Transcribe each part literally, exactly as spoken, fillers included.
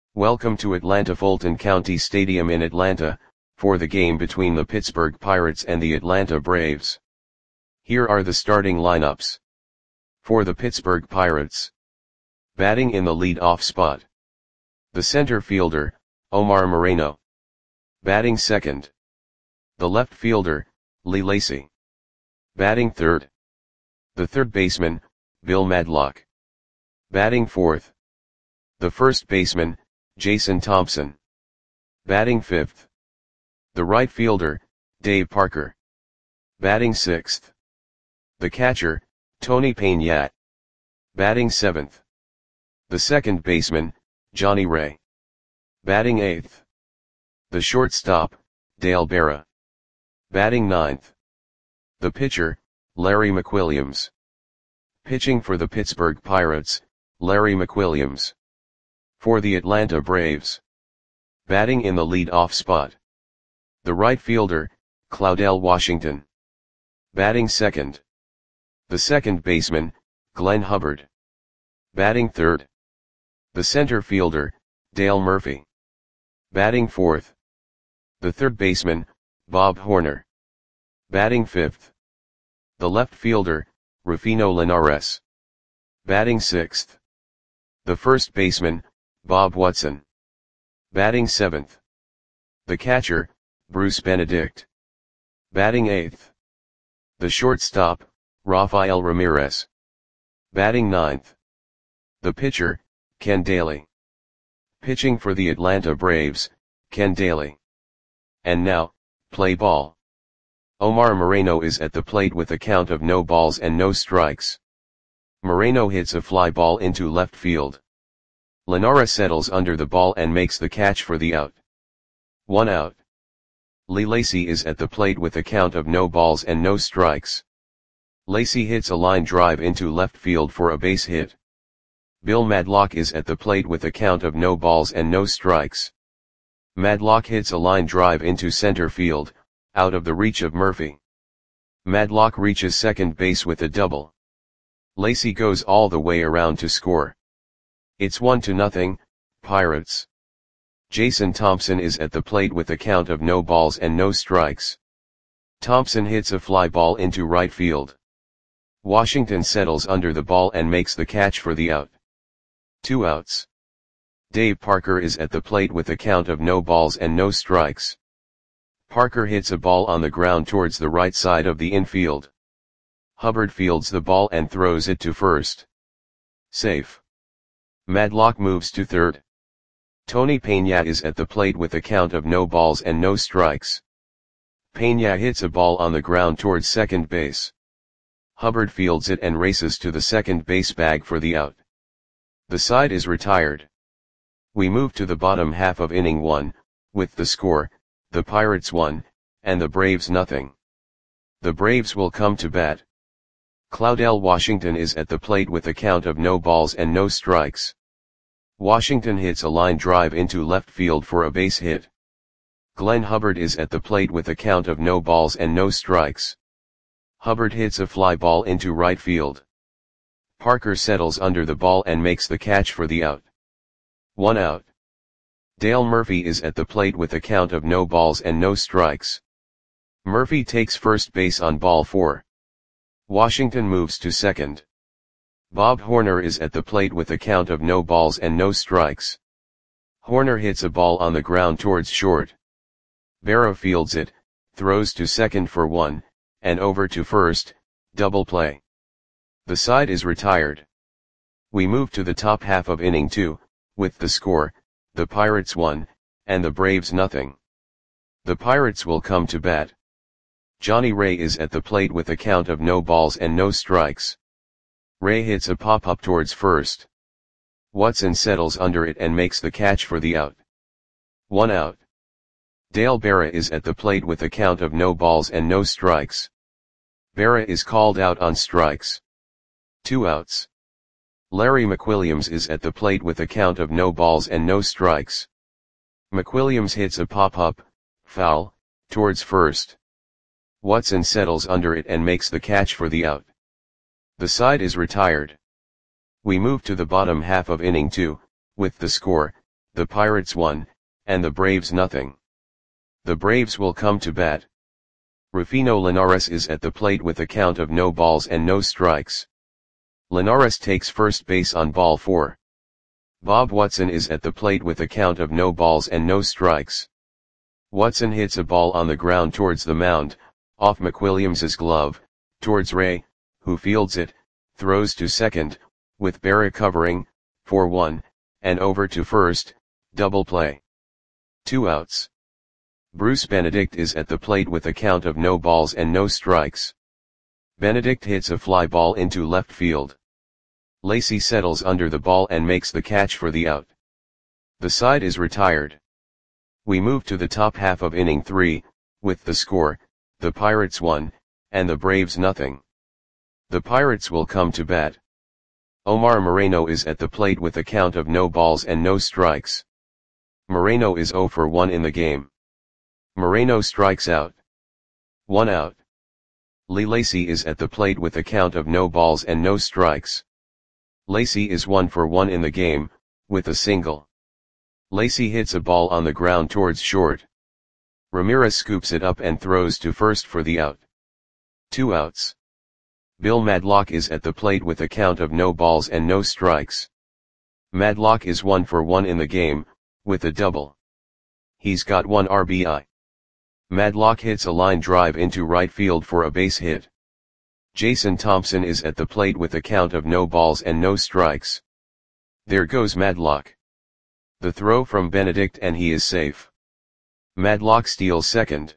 Welcome to Atlanta Fulton County Stadium in Atlanta, for the game between the Pittsburgh Pirates and the Atlanta Braves. Here are the starting lineups. For the Pittsburgh Pirates. Batting in the lead-off spot. The center fielder, Omar Moreno. Batting second. The left fielder, Lee Lacy. Batting third. The third baseman, Bill Madlock. Batting fourth. The first baseman, Jason Thompson. Batting fifth. The right fielder, Dave Parker. Batting sixth. The catcher, Tony Peña. Batting seventh. The second baseman, Johnny Ray. Batting eighth. The shortstop, Dale Berra. Batting ninth. The pitcher, Larry McWilliams. Pitching for the Pittsburgh Pirates, Larry McWilliams. For the Atlanta Braves. Batting in the lead-off spot. The right fielder, Claudell Washington. Batting second. The second baseman, Glenn Hubbard. Batting third. The center fielder, Dale Murphy. Batting fourth. The third baseman, Bob Horner. Batting fifth. The left fielder, Rufino Linares. Batting sixth. The first baseman, Bob Watson. Batting seventh. The catcher, Bruce Benedict. Batting eighth. The shortstop, Rafael Ramirez. Batting ninth. The pitcher, Ken Daly. Pitching for the Atlanta Braves, Ken Daly. And now, play ball. Omar Moreno is at the plate with a count of no balls and no strikes. Moreno hits a fly ball into left field. Linares settles under the ball and makes the catch for the out. One out. Lee Lacy is at the plate with a count of no balls and no strikes. Lacy hits a line drive into left field for a base hit. Bill Madlock is at the plate with a count of no balls and no strikes. Madlock hits a line drive into center field, out of the reach of Murphy. Madlock reaches second base with a double. Lacy goes all the way around to score. It's one to nothing, Pirates. Jason Thompson is at the plate with a count of no balls and no strikes. Thompson hits a fly ball into right field. Washington settles under the ball and makes the catch for the out. Two outs. Dave Parker is at the plate with a count of no balls and no strikes. Parker hits a ball on the ground towards the right side of the infield. Hubbard fields the ball and throws it to first. Safe. Madlock moves to third. Tony Peña is at the plate with a count of no balls and no strikes. Peña hits a ball on the ground towards second base. Hubbard fields it and races to the second base bag for the out. The side is retired. We move to the bottom half of inning one, with the score, the Pirates one, and the Braves nothing. The Braves will come to bat. Claudell Washington is at the plate with a count of no balls and no strikes. Washington hits a line drive into left field for a base hit. Glenn Hubbard is at the plate with a count of no balls and no strikes. Hubbard hits a fly ball into right field. Parker settles under the ball and makes the catch for the out. One out. Dale Murphy is at the plate with a count of no balls and no strikes. Murphy takes first base on ball four. Washington moves to second. Bob Horner is at the plate with a count of no balls and no strikes. Horner hits a ball on the ground towards short. Berra fields it, throws to second for one, and over to first, double play. The side is retired. We move to the top half of inning two, with the score, the Pirates one, and the Braves nothing. The Pirates will come to bat. Johnny Ray is at the plate with a count of no balls and no strikes. Ray hits a pop-up towards first. Watson settles under it and makes the catch for the out. One out. Dale Berra is at the plate with a count of no balls and no strikes. Berra is called out on strikes. Two outs. Larry McWilliams is at the plate with a count of no balls and no strikes. McWilliams hits a pop-up, foul, towards first. Watson settles under it and makes the catch for the out. The side is retired. We move to the bottom half of inning two, with the score, the Pirates one, and the Braves nothing. The Braves will come to bat. Rufino Linares is at the plate with a count of no balls and no strikes. Linares takes first base on ball four. Bob Watson is at the plate with a count of no balls and no strikes. Watson hits a ball on the ground towards the mound, off McWilliams's glove, towards Ray, who fields it, throws to second, with Berra covering, four one, and over to first, double play. Two outs. Bruce Benedict is at the plate with a count of no balls and no strikes. Benedict hits a fly ball into left field. Lacy settles under the ball and makes the catch for the out. The side is retired. We move to the top half of inning three, with the score, the Pirates one, and the Braves nothing. The Pirates will come to bat. Omar Moreno is at the plate with a count of no balls and no strikes. Moreno is oh for one in the game. Moreno strikes out. One out. Lee Lacy is at the plate with a count of no balls and no strikes. Lacy is one for one in the game, with a single. Lacy hits a ball on the ground towards short. Ramirez scoops it up and throws to first for the out. Two outs. Bill Madlock is at the plate with a count of no balls and no strikes. Madlock is one for one in the game, with a double. He's got one R B I. Madlock hits a line drive into right field for a base hit. Jason Thompson is at the plate with a count of no balls and no strikes. There goes Madlock. The throw from Benedict and he is safe. Madlock steals second.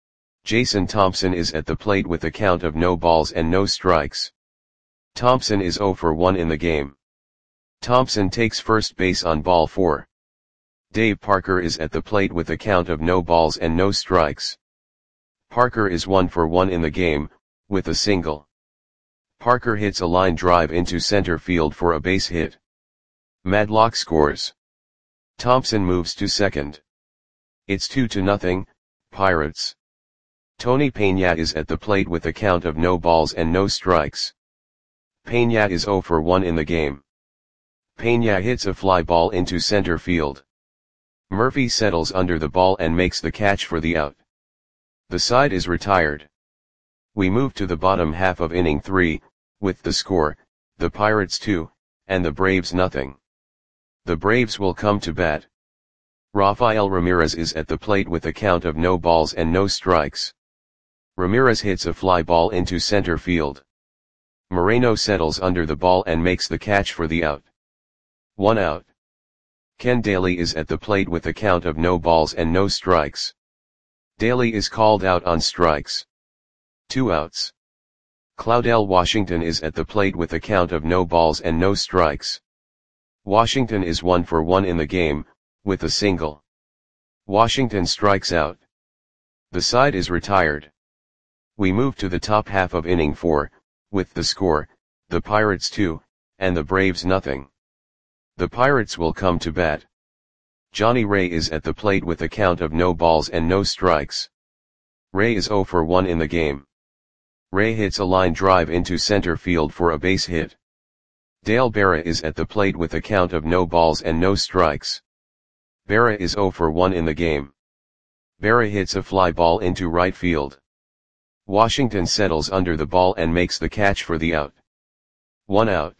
Jason Thompson is at the plate with a count of no balls and no strikes. Thompson is oh for one in the game. Thompson takes first base on ball four. Dave Parker is at the plate with a count of no balls and no strikes. Parker is one for one in the game, with a single. Parker hits a line drive into center field for a base hit. Madlock scores. Thompson moves to second. It's two to nothing, Pirates. Tony Peña is at the plate with a count of no balls and no strikes. Peña is oh for one in the game. Peña hits a fly ball into center field. Murphy settles under the ball and makes the catch for the out. The side is retired. We move to the bottom half of inning three, with the score, the Pirates two, and the Braves nothing. The Braves will come to bat. Rafael Ramirez is at the plate with a count of no balls and no strikes. Ramirez hits a fly ball into center field. Moreno settles under the ball and makes the catch for the out. One out. Ken Daly is at the plate with a count of no balls and no strikes. Daly is called out on strikes. Two outs. Claudel Washington is at the plate with a count of no balls and no strikes. Washington is one for one in the game, with a single. Washington strikes out. The side is retired. We move to the top half of inning four, with the score, the Pirates two, and the Braves nothing. The Pirates will come to bat. Johnny Ray is at the plate with a count of no balls and no strikes. Ray is oh for one in the game. Ray hits a line drive into center field for a base hit. Dale Berra is at the plate with a count of no balls and no strikes. Berra is oh for one in the game. Berra hits a fly ball into right field. Washington settles under the ball and makes the catch for the out. One out.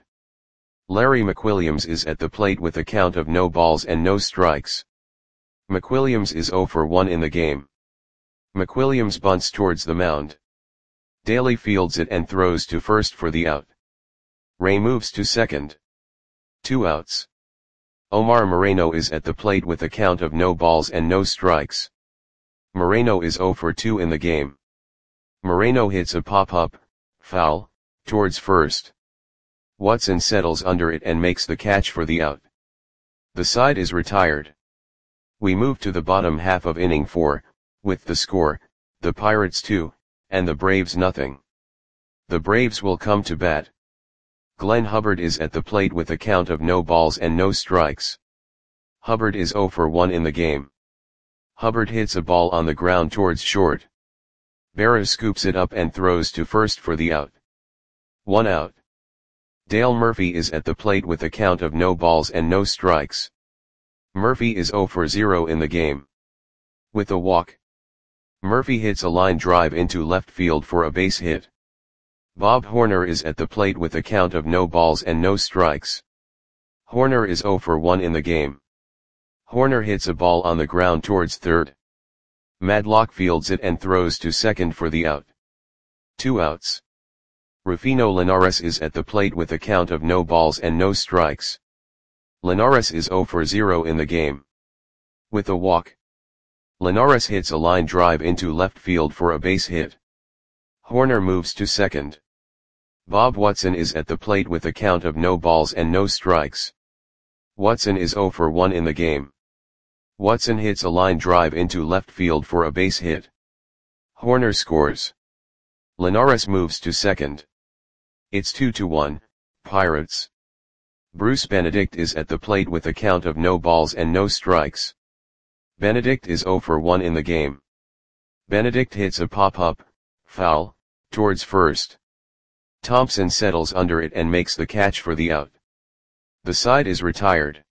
Larry McWilliams is at the plate with a count of no balls and no strikes. McWilliams is oh for one in the game. McWilliams bunts towards the mound. Daly fields it and throws to first for the out. Ray moves to second. Two outs. Omar Moreno is at the plate with a count of no balls and no strikes. Moreno is oh for two in the game. Moreno hits a pop-up, foul, towards first. Watson settles under it and makes the catch for the out. The side is retired. We move to the bottom half of inning four, with the score, the Pirates two, and the Braves nothing. The Braves will come to bat. Glenn Hubbard is at the plate with a count of no balls and no strikes. Hubbard is oh for one in the game. Hubbard hits a ball on the ground towards short. Berra scoops it up and throws to first for the out. One out. Dale Murphy is at the plate with a count of no balls and no strikes. Murphy is zero for zero in the game. With a walk, Murphy hits a line drive into left field for a base hit. Bob Horner is at the plate with a count of no balls and no strikes. Horner is zero for one in the game. Horner hits a ball on the ground towards third. Madlock fields it and throws to second for the out. Two outs. Rufino Linares is at the plate with a count of no balls and no strikes. Linares is zero for zero in the game. With a walk, Linares hits a line drive into left field for a base hit. Horner moves to second. Bob Watson is at the plate with a count of no balls and no strikes. Watson is zero for one in the game. Watson hits a line drive into left field for a base hit. Horner scores. Linares moves to second. It's two to one, Pirates. Bruce Benedict is at the plate with a count of no balls and no strikes. Benedict is zero for one in the game. Benedict hits a pop-up, foul, towards first. Thompson settles under it and makes the catch for the out. The side is retired.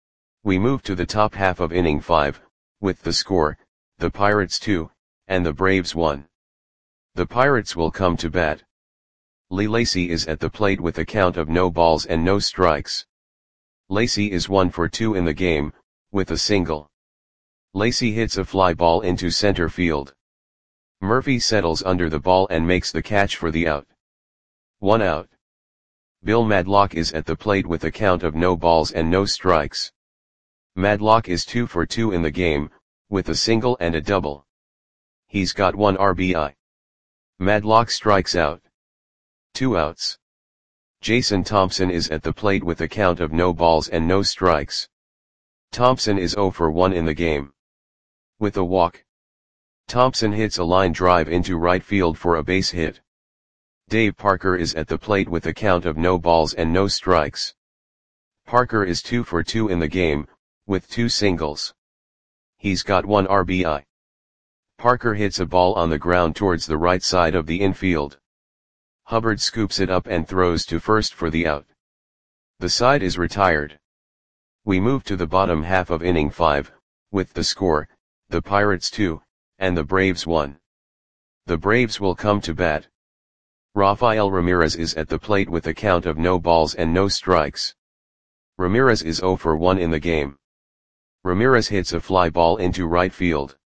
We move to the top half of inning five, with the score, the Pirates two, and the Braves one. The Pirates will come to bat. Lee Lacy is at the plate with a count of no balls and no strikes. Lacy is one for two in the game, with a single. Lacy hits a fly ball into center field. Murphy settles under the ball and makes the catch for the out. One out. Bill Madlock is at the plate with a count of no balls and no strikes. Madlock is two for two in the game, with a single and a double. He's got one R B I. Madlock strikes out. Two outs. Jason Thompson is at the plate with a count of no balls and no strikes. Thompson is zero for one in the game. With a walk, Thompson hits a line drive into right field for a base hit. Dave Parker is at the plate with a count of no balls and no strikes. Parker is two for two in the game, with two singles. He's got one R B I. Parker hits a ball on the ground towards the right side of the infield. Hubbard scoops it up and throws to first for the out. The side is retired. We move to the bottom half of inning five, with the score, the Pirates two, and the Braves one. The Braves will come to bat. Rafael Ramirez is at the plate with a count of no balls and no strikes. Ramirez is zero for one in the game. Ramirez hits a fly ball into right field.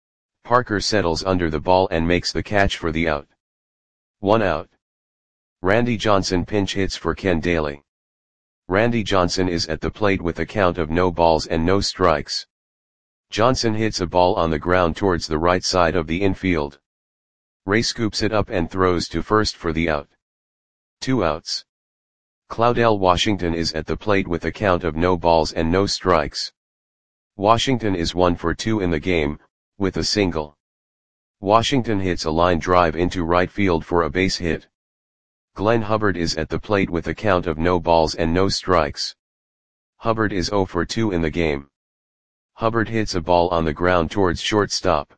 Parker settles under the ball and makes the catch for the out. One out. Randy Johnson pinch hits for Ken Daly. Randy Johnson is at the plate with a count of no balls and no strikes. Johnson hits a ball on the ground towards the right side of the infield. Ray scoops it up and throws to first for the out. Two outs. Claudell Washington is at the plate with a count of no balls and no strikes. Washington is one for two in the game, with a single. Washington hits a line drive into right field for a base hit. Glenn Hubbard is at the plate with a count of no balls and no strikes. Hubbard is zero for two in the game. Hubbard hits a ball on the ground towards shortstop.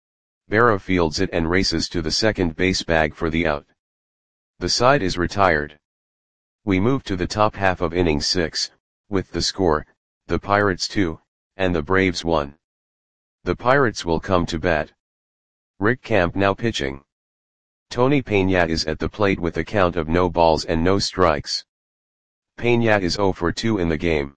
Berra fields it and races to the second base bag for the out. The side is retired. We move to the top half of inning six, with the score, the Pirates two, and the Braves one. The Pirates will come to bat. Rick Camp now pitching. Tony Peña is at the plate with a count of no balls and no strikes. Peña is zero for two in the game.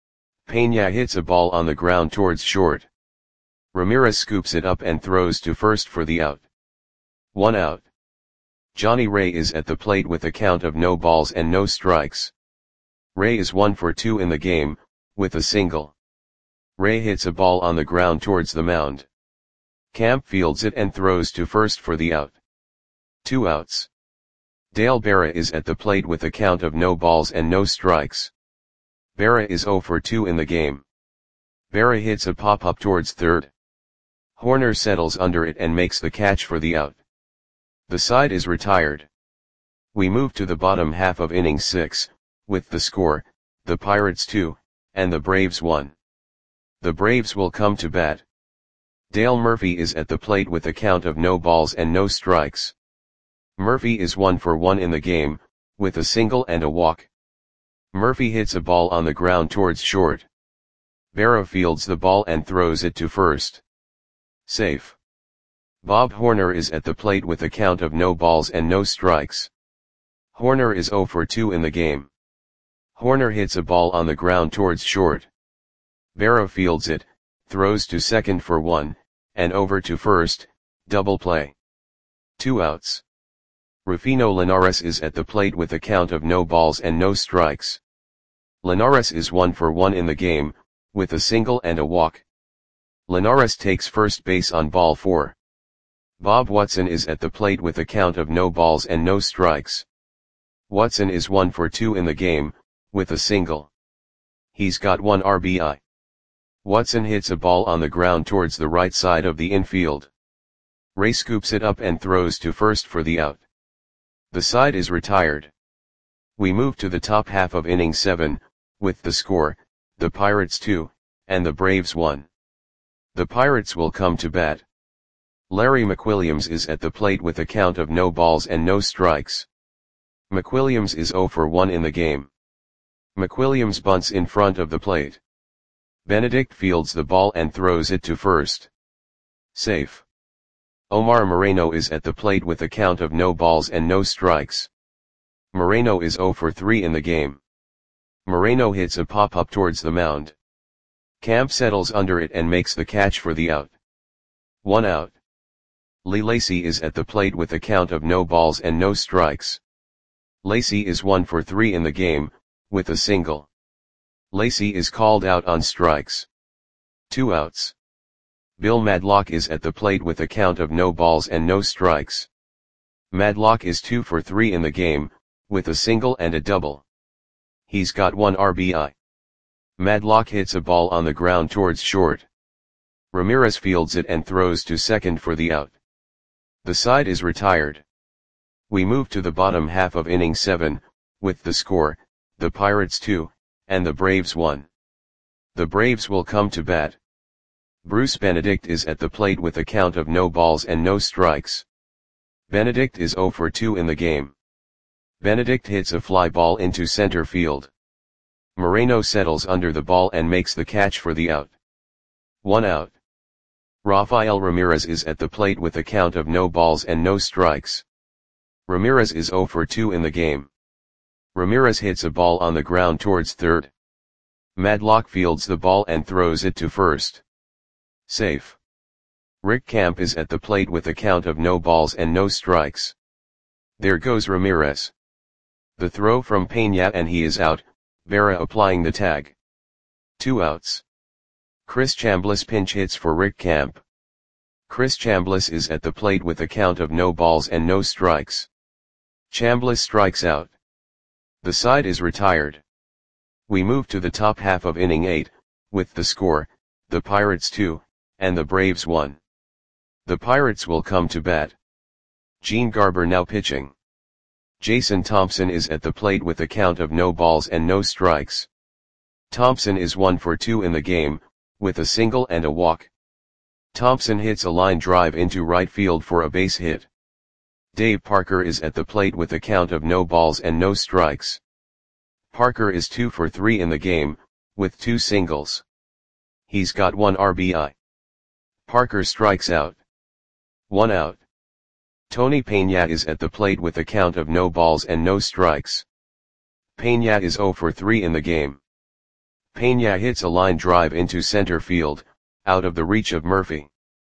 Peña hits a ball on the ground towards short. Ramirez scoops it up and throws to first for the out. One out. Johnny Ray is at the plate with a count of no balls and no strikes. Ray is one for two in the game, with a single. Ray hits a ball on the ground towards the mound. Camp fields it and throws to first for the out. Two outs. Dale Berra is at the plate with a count of no balls and no strikes. Berra is zero for two in the game. Berra hits a pop-up towards third. Horner settles under it and makes the catch for the out. The side is retired. We move to the bottom half of inning six, with the score, the Pirates two, and the Braves one. The Braves will come to bat. Dale Murphy is at the plate with a count of no balls and no strikes. Murphy is one for one in the game, with a single and a walk. Murphy hits a ball on the ground towards short. Berra fields the ball and throws it to first. Safe. Bob Horner is at the plate with a count of no balls and no strikes. Horner is zero for two in the game. Horner hits a ball on the ground towards short. Berra fields it, throws to second for one, and over to first, double play. Two outs. Rufino Linares is at the plate with a count of no balls and no strikes. Linares is one for one in the game, with a single and a walk. Linares takes first base on ball four. Bob Watson is at the plate with a count of no balls and no strikes. Watson is one for two in the game, with a single. He's got one R B I. Watson hits a ball on the ground towards the right side of the infield. Ray scoops it up and throws to first for the out. The side is retired. We move to the top half of inning seven, with the score, the Pirates two, and the Braves one. The Pirates will come to bat. Larry McWilliams is at the plate with a count of no balls and no strikes. McWilliams is zero for one in the game. McWilliams bunts in front of the plate. Benedict fields the ball and throws it to first. Safe. Omar Moreno is at the plate with a count of no balls and no strikes. Moreno is zero for three in the game. Moreno hits a pop-up towards the mound. Camp settles under it and makes the catch for the out. One out. Lee Lacy is at the plate with a count of no balls and no strikes. Lacy is one for three in the game, with a single. Lacy is called out on strikes. Two outs. Bill Madlock is at the plate with a count of no balls and no strikes. Madlock is two for three in the game, with a single and a double. He's got one R B I. Madlock hits a ball on the ground towards short. Ramirez fields it and throws to second for the out. The side is retired. We move to the bottom half of inning seven, with the score, the Pirates two, and the Braves one. The Braves will come to bat. Bruce Benedict is at the plate with a count of no balls and no strikes. Benedict is zero for two in the game. Benedict hits a fly ball into center field. Moreno settles under the ball and makes the catch for the out. One out. Rafael Ramirez is at the plate with a count of no balls and no strikes. Ramirez is zero for two in the game. Ramirez hits a ball on the ground towards third. Madlock fields the ball and throws it to first. Safe. Rick Camp is at the plate with a count of no balls and no strikes. There goes Ramirez. The throw from Peña and he is out, Berra applying the tag. Two outs. Chris Chambliss pinch hits for Rick Camp. Chris Chambliss is at the plate with a count of no balls and no strikes. Chambliss strikes out. The side is retired. We move to the top half of inning eight, with the score, the Pirates two, and the Braves one. The Pirates will come to bat. Gene Garber now pitching. Jason Thompson is at the plate with a count of no balls and no strikes. Thompson is one for two in the game, with a single and a walk. Thompson hits a line drive into right field for a base hit. Dave Parker is at the plate with a count of no balls and no strikes. Parker is two for three in the game, with two singles. He's got one R B I. Parker strikes out. One out. Tony Peña is at the plate with a count of no balls and no strikes. Peña is zero for three in the game. Peña hits a line drive into center field, out of the reach of Murphy.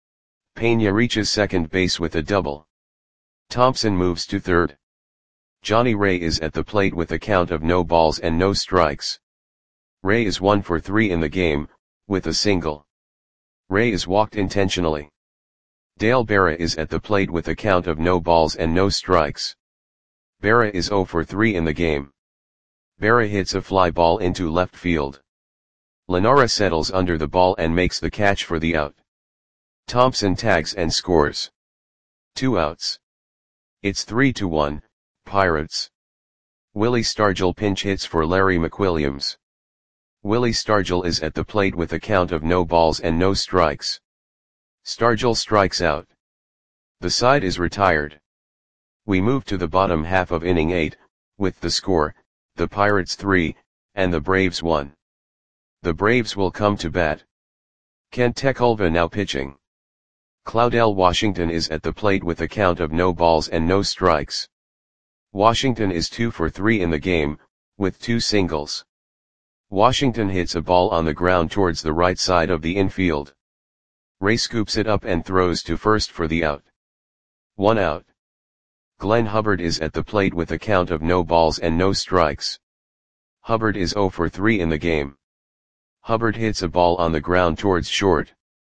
Peña reaches second base with a double. Thompson moves to third. Johnny Ray is at the plate with a count of no balls and no strikes. Ray is one for three in the game, with a single. Ray is walked intentionally. Dale Berra is at the plate with a count of no balls and no strikes. Berra is zero for three in the game. Berra hits a fly ball into left field. Linares settles under the ball and makes the catch for the out. Thompson tags and scores. Two outs. It's three to one, Pirates. Willie Stargell pinch hits for Larry McWilliams. Willie Stargell is at the plate with a count of no balls and no strikes. Stargell strikes out. The side is retired. We move to the bottom half of inning eight, with the score, the Pirates three, and the Braves one. The Braves will come to bat. Kent Tekulve now pitching. Claudell Washington is at the plate with a count of no balls and no strikes. Washington is two for three in the game, with two singles. Washington hits a ball on the ground towards the right side of the infield. Ray scoops it up and throws to first for the out. One out. Glenn Hubbard is at the plate with a count of no balls and no strikes. Hubbard is zero for three in the game. Hubbard hits a ball on the ground towards short.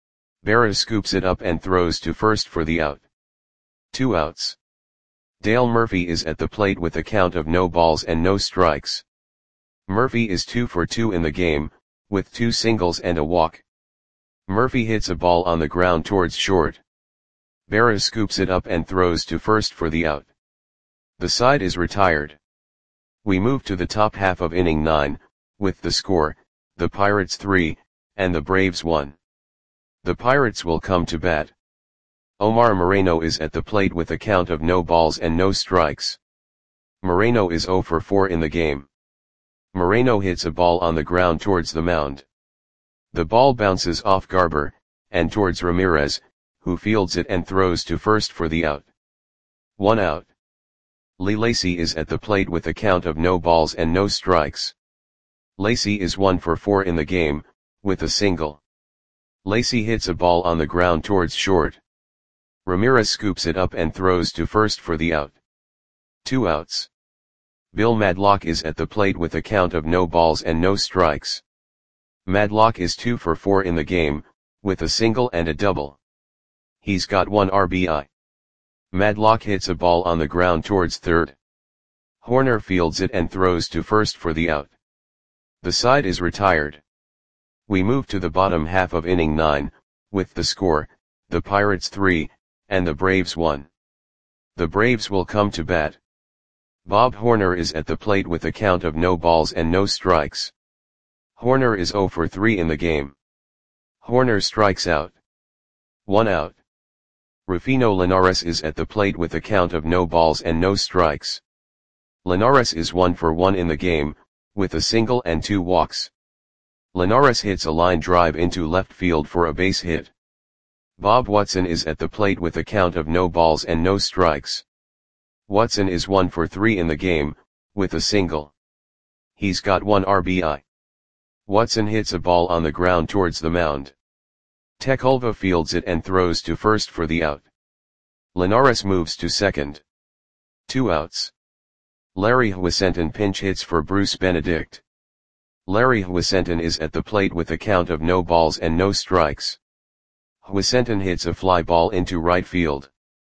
Berra scoops it up and throws to first for the out. Two outs. Dale Murphy is at the plate with a count of no balls and no strikes. Murphy is two for two in the game, with two singles and a walk. Murphy hits a ball on the ground towards short. Berra scoops it up and throws to first for the out. The side is retired. We move to the top half of inning nine, with the score, the Pirates three, and the Braves one. The Pirates will come to bat. Omar Moreno is at the plate with a count of no balls and no strikes. Moreno is zero for four in the game. Moreno hits a ball on the ground towards the mound. The ball bounces off Garber, and towards Ramirez, who fields it and throws to first for the out. One out. Lee Lacy is at the plate with a count of no balls and no strikes. Lacy is one for four in the game, with a single. Lacy hits a ball on the ground towards short. Ramirez scoops it up and throws to first for the out. Two outs. Bill Madlock is at the plate with a count of no balls and no strikes. Madlock is two for four in the game, with a single and a double. He's got one R B I. Madlock hits a ball on the ground towards third. Horner fields it and throws to first for the out. The side is retired. We move to the bottom half of inning nine, with the score, the Pirates three, and the Braves one. The Braves will come to bat. Bob Horner is at the plate with a count of no balls and no strikes. Horner is zero for three in the game. Horner strikes out. One out. Rufino Linares is at the plate with a count of no balls and no strikes. Linares is one for one in the game, with a single and two walks. Linares hits a line drive into left field for a base hit. Bob Watson is at the plate with a count of no balls and no strikes. Watson is one for three in the game, with a single. He's got one R B I. Watson hits a ball on the ground towards the mound. Tekulve fields it and throws to first for the out. Linares moves to second. Two outs. Larry Huizenton pinch hits for Bruce Benedict. Larry Huizenton is at the plate with a count of no balls and no strikes. Huizenton hits a fly ball into right field.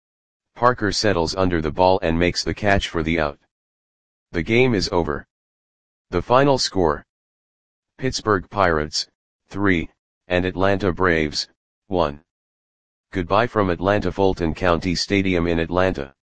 Parker settles under the ball and makes the catch for the out. The game is over. The final score: Pittsburgh Pirates, three, and Atlanta Braves, one. Goodbye from Atlanta Fulton County Stadium in Atlanta.